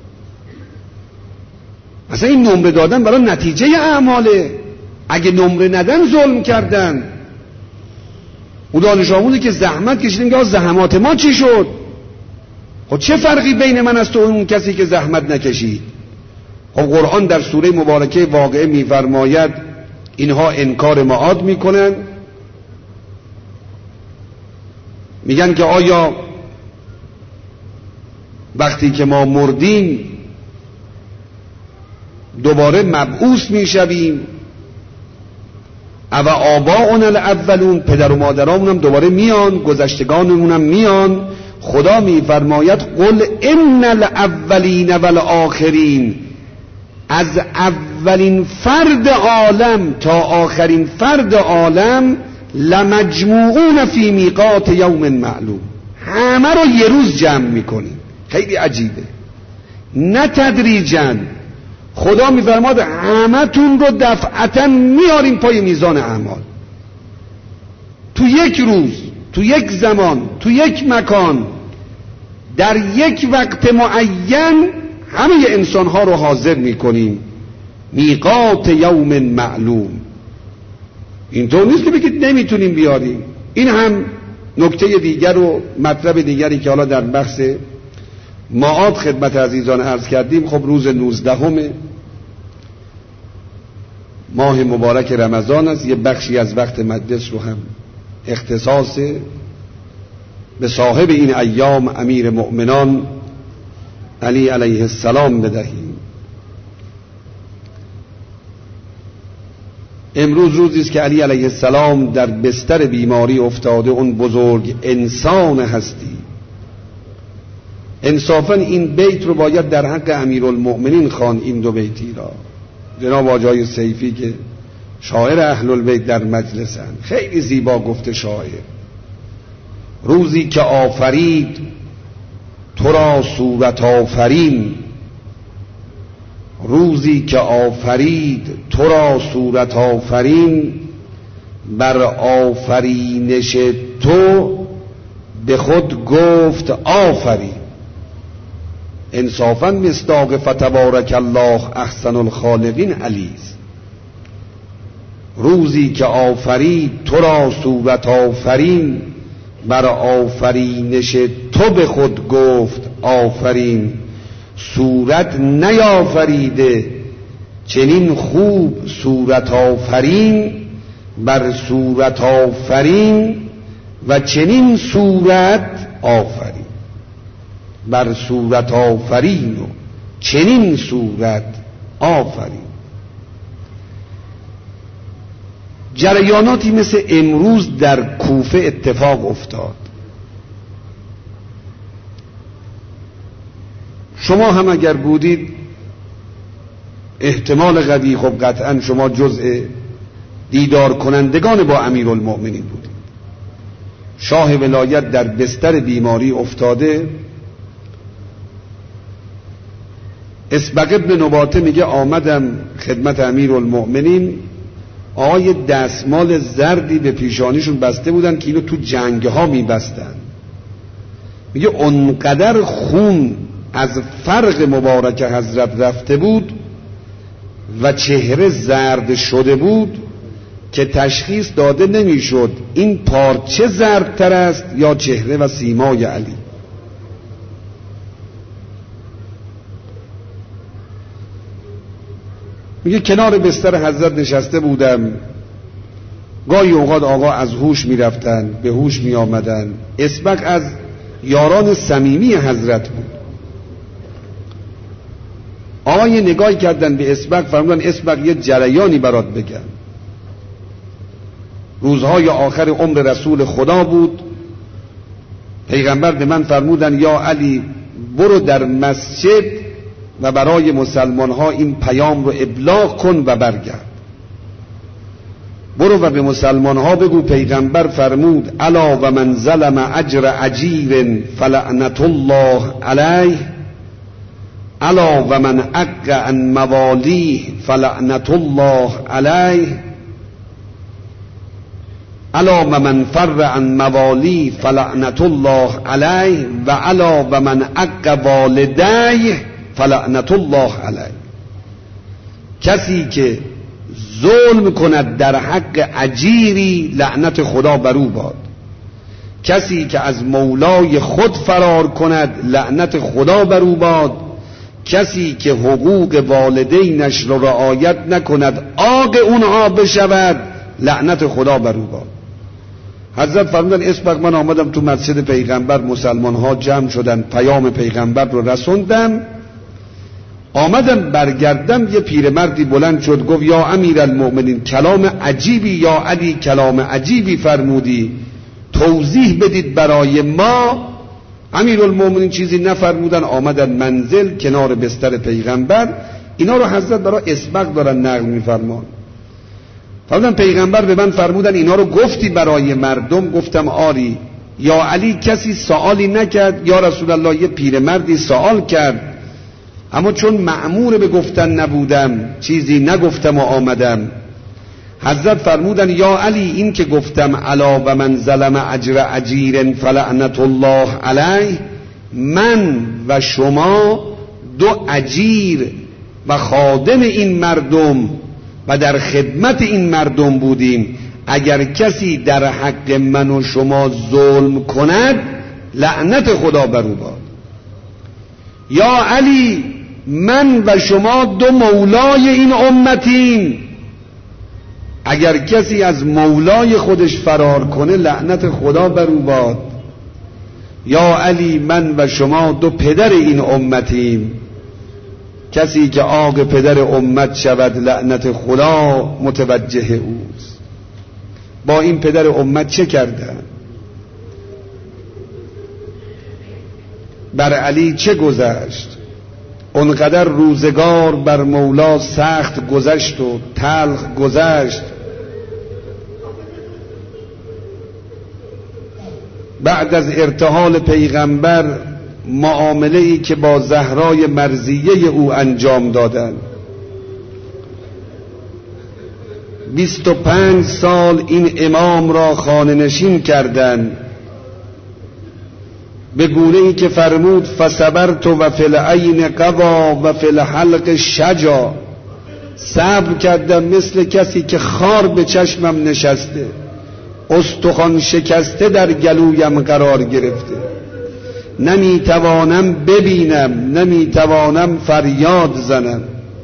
مثلا این نمره دادن برای نتیجه اعماله. اگه نمره ندن ظلم کردن. اون دانش آموزی که زحمت کشیده میگه زحمات ما چی شد؟ خب چه فرقی بین من از تو اون کسی که زحمت نکشید؟ خب قرآن در سوره مبارکه واقعه میفرماید اینها انکار معاد میکنن میگن که آیا وقتی که ما مردیم دوباره مبعوث میشویم؟ او آباؤنا الاولون، پدر و مادرامون هم دوباره میان، گذشتگانمون هم میان. خدا میفرماید قل ان الاولین والآخرین، از اولین فرد عالم تا آخرین فرد عالم لمجموعون فی میقات یوم معلوم، همه رو یه روز جمع میکنیم. خیلی عجیبه، نه تدریجاً. خدا میفرماد همه تون رو دفعتاً میاریم پای میزان اعمال، تو یک روز، تو یک زمان، تو یک مکان، در یک وقت معین همه انسانها رو حاضر میکنیم. میقات یوم معلوم. اینطور نیست که بگید نمیتونیم بیاریم. این هم نکته دیگر و مطلب دیگری که حالا در بحث معاد خدمت عزیزان عرض کردیم. خب روز 19 ماه مبارک رمضان است. یه بخشی از وقت مجلس رو هم اختصاص به صاحب این ایام امیر مؤمنان علی علیه السلام بدهیم. امروز روزی است که علی علیه السلام در بستر بیماری افتاده، اون بزرگ انسان هستی. انصافا این بیت رو باید در حق امیرالمؤمنین خواند، این دو بیتی را. جناب آقای سیفی که شاعر اهل البیت در مجلسن، خیلی زیبا گفته شاعر: روزی که آفرید تو را صورت آفرین، روزی که آفرید تو را صورت آفرین، بر آفرینش تو به خود گفت آفرین. انصافا مصداق فتبارک الله احسن الخالقین علی است. روزی که آفرید تو را صورت آفرین، بر آفرینش تو به خود گفت آفرین. صورت نیافریده چنین خوب صورت آفرین، بر صورت آفرین و چنین صورت آفرین. بر صورت آفرین و چنین صورت آفرین. جریاناتی مثل امروز در کوفه اتفاق افتاد. شما هم اگر بودید احتمال قوی، خب قطعا شما جزء دیدار کنندگان با امیرالمؤمنین بودید. شاه ولایت در بستر بیماری افتاده. اسبق ابن نباته میگه آمدم خدمت امیرالمؤمنین، آقای دستمال زردی به پیشانیشون بسته بودن که اینو تو جنگ ها میبستن. میگه اونقدر خون از فرق مبارک حضرت رفته بود و چهره زرد شده بود که تشخیص داده نمیشد این پارچه زردتر است یا چهره و سیمای علی. میگه کنار بستر حضرت نشسته بودم، گاهی اوقات آقا از هوش میرفتن به هوش میآمدن. اسبق از یاران صمیمی حضرت بود. آقای نگاهی کردن به اسبق، فرمودن اسبق یه جریانی برات بگم. روزهای آخر عمر رسول خدا بود. پیغمبر به من فرمودن یا علی برو در مسجد و برای مسلمان ها این پیام رو ابلاغ کن و برگرد. برو و به مسلمان ها بگو پیغمبر فرمود الا و من ظلم اجر اجیر فلعنت الله علیه، الا و من عق عن موالیه فلعنت الله علیه، الا و من فر عن موالیه فلعنت الله علیه، و الا و من عق والدیه فلعنت الله علیه. کسی که ظلم کند در حق اجیری لعنت خدا بر او باد. کسی که از مولای خود فرار کند لعنت خدا بر او باد. کسی که حقوق والدینش را رعایت نکند عاق اونها بشود لعنت خدا بر او باد. حضرت فرمودن اسبق من آمدم تو مسجد پیغمبر، مسلمان ها جمع شدن، پیام پیغمبر رو رسوندم، آمدم برگردم یه پیرمردی بلند شد گفت یا امیرالمؤمنین کلام عجیبی، یا علی کلام عجیبی فرمودی، توضیح بدید برای ما. امیرالمؤمنین چیزی نفرمودن، آمدن منزل کنار بستر پیغمبر. اینا رو حضرت برای اسبق دارن نقل میفرمان. فرمودن پیغمبر به من فرمودن اینا رو گفتی برای مردم؟ گفتم آری. یا علی کسی سوالی نکرد؟ یا رسول الله یه پیرمردی سوال کرد، اما چون مأمور به گفتن نبودم چیزی نگفتم و آمدم. حضرت فرمودن یا علی این که گفتم الا و من ظلم اجر اجیر فلعنت الله علیه، من و شما دو اجیر و خادم این مردم و در خدمت این مردم بودیم، اگر کسی در حق من و شما ظلم کند لعنت خدا بر او باد. یا علی من و شما دو مولای این امتیم، اگر کسی از مولای خودش فرار کنه لعنت خدا بر او باد. یا علی من و شما دو پدر این امتیم، کسی که عاق پدر امت شود لعنت خدا متوجه اوست. با این پدر امت چه کردن؟ بر علی چه گذشت؟ اونقدر روزگار بر مولا سخت گذشت و تلخ گذشت. بعد از ارتحال پیغمبر معامله‌ای که با زهرای مرضیه او انجام دادند، 25 سال این امام را خانه نشین کردند، به گونه‌ای که فرمود فصبرت و فی العین قوا و فی الحلق شجا، صبر کردم مثل کسی که خار به چشمم نشسته، استخوان شکسته در گلویم قرار گرفته، نمیتوانم ببینم، نمیتوانم فریاد زنم.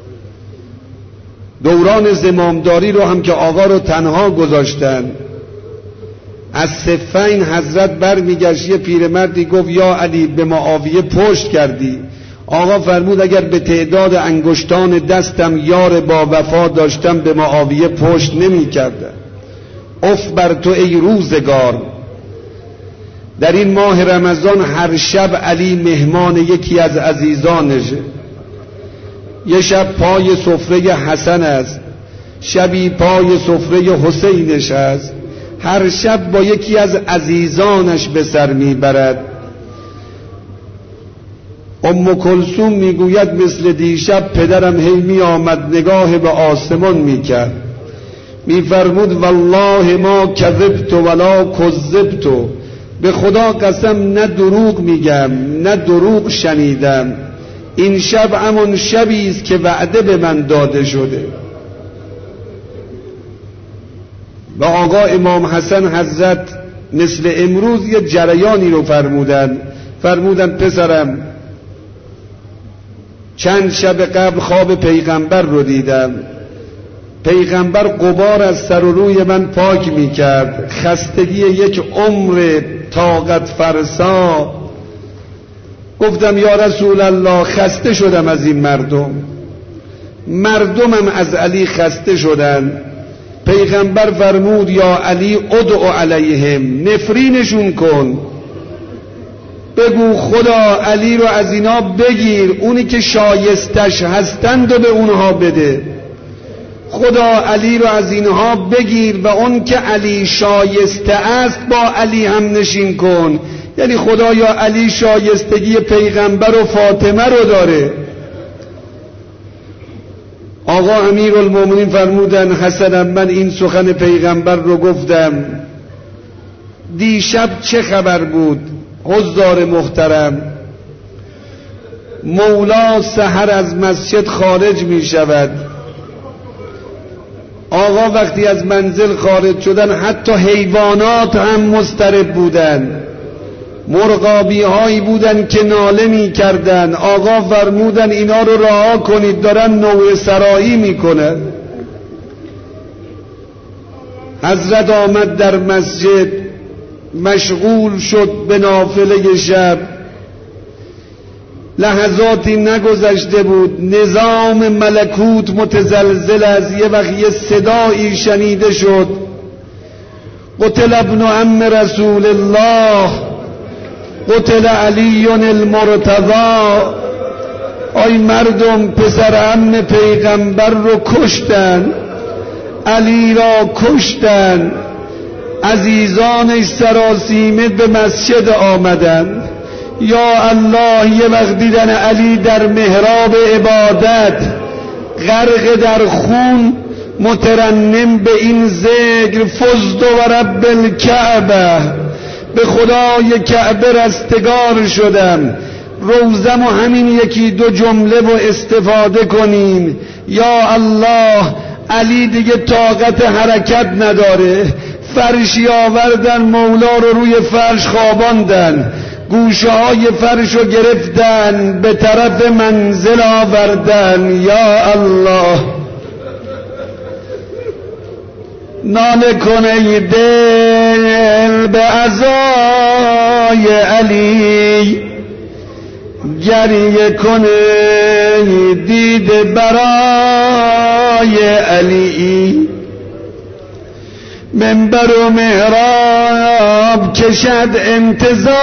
دوران زمامداری رو هم که آقا رو تنها گذاشتن، از صفین حضرت برمیگشت، یه پیرمردی گفت یا علی به معاویه پشت کردی. آقا فرمود اگر به تعداد انگشتان دستم یار با وفا داشتم به معاویه پشت نمی کردم. اف بر تو ای روزگار. در این ماه رمضان هر شب علی مهمان یکی از عزیزانشه. یه شب پای سفره حسن است، شبی پای سفره حسینش است، هر شب با یکی از عزیزانش به سر میبرد. ام کلثوم میگوید مثل دیشب پدرم هی می آمد نگاه به آسمان میکرد، میفرمود والله ما کذبت ولا کذبت، به خدا قسم نه دروغ میگم نه دروغ شنیدم، این شب همون شبی است که وعده به من داده شده. و آقا امام حسن حضرت مثل امروز یه جریانی رو فرمودن پسرم چند شب قبل خواب پیغمبر رو دیدم، پیغمبر غبار از سر و روی من پاک میکرد، خستگی یک عمر طاقت فرسا. گفتم یا رسول الله خسته شدم از این مردمم از علی خسته شدن. پیغمبر فرمود یا علی ادعو علیهم، نفرینشون کن، بگو خدا علی رو از اینا بگیر، اونی که شایستش هستند و به اونها بده. خدا علی رو از اینها بگیر و اون که علی شایسته است با علی هم نشین کن. یعنی خدا یا علی شایستگی پیغمبر و فاطمه رو داره. آقا امیرالمومنین فرمودن حسنم من این سخن پیغمبر رو گفتم، دیشب چه خبر بود؟ حضار محترم، مولا سحر از مسجد خارج می شود. آقا وقتی از منزل خارج شدن حتی حیوانات هم مضطرب بودن، مرغابی هایی بودن که ناله می کردن. آقا فرمودن اینا رو رها کنید دارن نوع سرایی می کنن. حضرت آمد در مسجد، مشغول شد به نافله شب. لحظاتی نگذشته بود نظام ملکوت متزلزل از یه وقت یه صدایی شنیده شد: قتل ابن عم رسول الله، قتل علی المرتضی. آی مردم، پسر عم پیغمبر رو کشتن، علی را کشتن. عزیزانش سراسیمه به مسجد آمدن. یا الله، یه وقت دیدن علی در محراب عبادت غرق در خون مترنم به این ذکر: فزت و رب الکعبه، به خدای کعبه رستگار شدم. روزم و همین یکی دو جمله و استفاده کنیم. یا الله، علی دیگه طاقت حرکت نداره. فرشی آوردن، مولا رو روی فرش خواباندن، گوشه های فرش رو گرفتن، به طرف منزل آوردن. یا الله، ناله کنه دل به عزای علی، گریه کنه دیده برای علی. منبر و محراب کشد انتظار،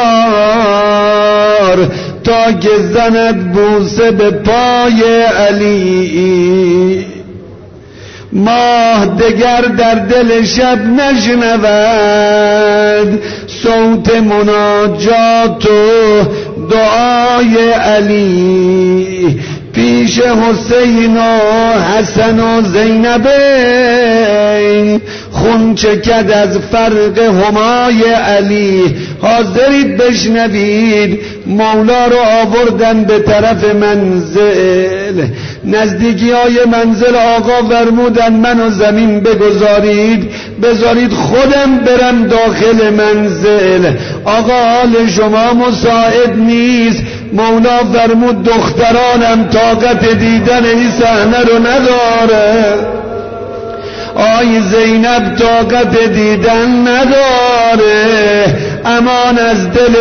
تا که زند بوسه به پای علی. ماه دگر در دل شب نشنود صوت مناجات و دعای علی. پیش حسین و حسن و زینبین خون چکد از فرق همای علی. حاضرید بشنوید، مولا رو آوردن به طرف منزل. نزدیکی های منزل آقا فرمودن منو زمین بگذارید، بذارید خودم برم داخل منزل. آقا حال شما مساعد نیست. مولا فرمود دخترانم طاقت دیدن این صحنه رو نداره. آی زینب طاقت دیدن نداره. امان از دل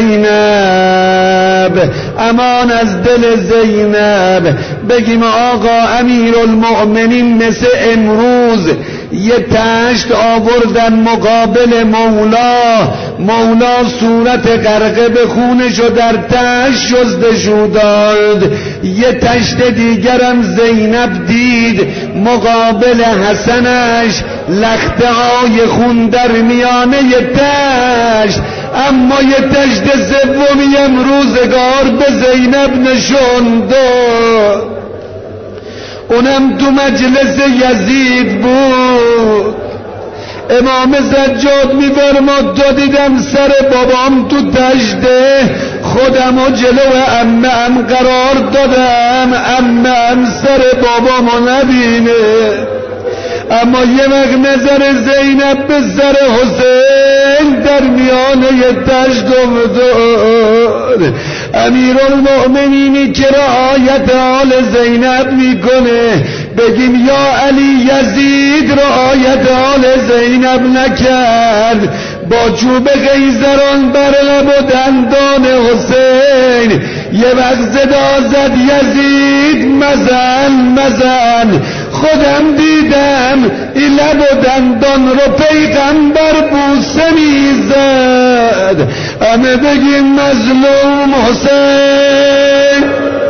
زینب، امان از دل زینب. بگیم آقا امیرالمؤمنین مثل امروز یه تشت آوردن مقابل مولا. مولا صورت غرقه به خونشو در تشت شستشو داد. یه تشت دیگرم زینب دید مقابل حسنش، لخته های خون در میانه یه تشت. اما یه تشت سومی امروزگار به زینب نشون داد، اونم تو مجلس یزید بود. امام سجاد میفرماد تا دیدم سر بابام تو تشته، خودم و جلو عمه‌ام قرار دادم عمه‌ام سر بابامو نبینه. اما یه وقت نظر زینب به سر حسین در میانه تشت افتاد. امیرالمؤمنینی که رعایت حال زینب میکنه، بگیم یا علی یزید رعایت حال زینب نکرد، با چوب خیزران بر لب و دندان حسین یه وقت صدا زد یزید مزن مزن. خودم دیدم این لب و دندان رو پیغمبر بوسه میزد. همه بگیم مظلوم حسین.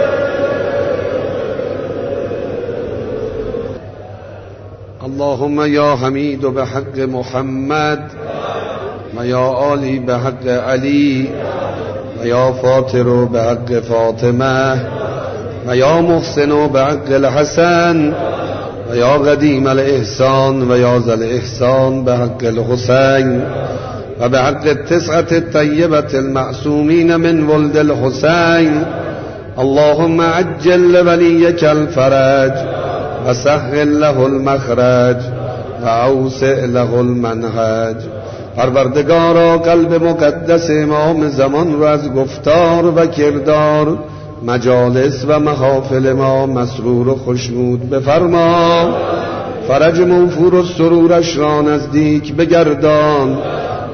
اللهم یا حمید به حق محمد و یا عالی به حق علی و یا فاطر به حق فاطمه و یا محسن به حق الحسن و یا قدیم الاحسان و یا ذل احسان به حق الحسین و به حق التسعة الطیبة المعصومین من ولد الحسین. اللهم عجل ولیک الفرج و سهل له المخرج و اوسع له المنهج. پروردگارا قلب مقدس امام زمان را از گفتار و کردار مجالس و محافل ما مسرور و خوشنود بفرما. فرج موفور و سرورش را نزدیک بگردان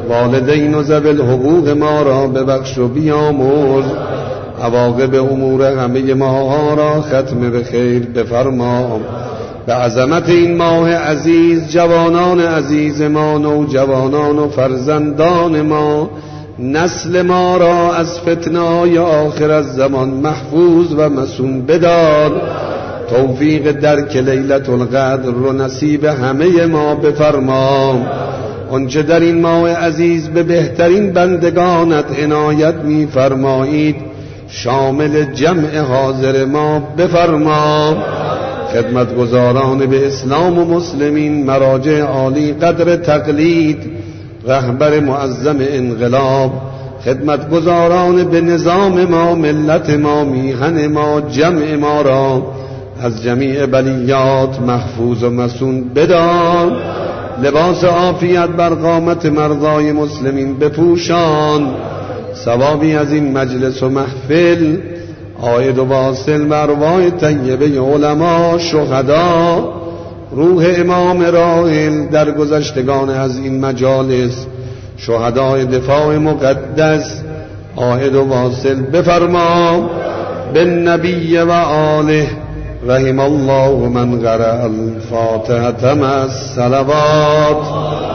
والدین و ذوی الحقوق ما را ببخش و بیامرز، عواقب امور همه ما را ختم به خیر بفرما. به عظمت این ماه عزیز جوانان عزیز ما، نوجوانان و فرزندان ما، نسل ما را از فتنه‌های آخر الزمان محفوظ و مصون بدار. توفیق درک لیلة القدر رو نصیب همه ما بفرما. آنچه در این ماه عزیز به بهترین بندگانت عنایت می فرمایید شامل جمع حاضر ما بفرما. خدمتگزاران به اسلام و مسلمین، مراجع عالی قدر تقلید، رهبر معظم انقلاب، خدمتگزاران به نظام ما، ملت ما، میهن ما، جمع ما را از جمیع بلیات محفوظ و مصون بدار. لباس عافیت بر قامت مرضای مسلمین بپوشان. ثوابی از این مجلس و محفل عاید و واصل بر ارواح طیبه علما، شهدا، روح امام راحل در گذشتگان از این مجالس، شهدای دفاع مقدس، عاید و واصل بفرما. بالنبی و آله رحم الله من قرأ الفاتحة مع الصلوات.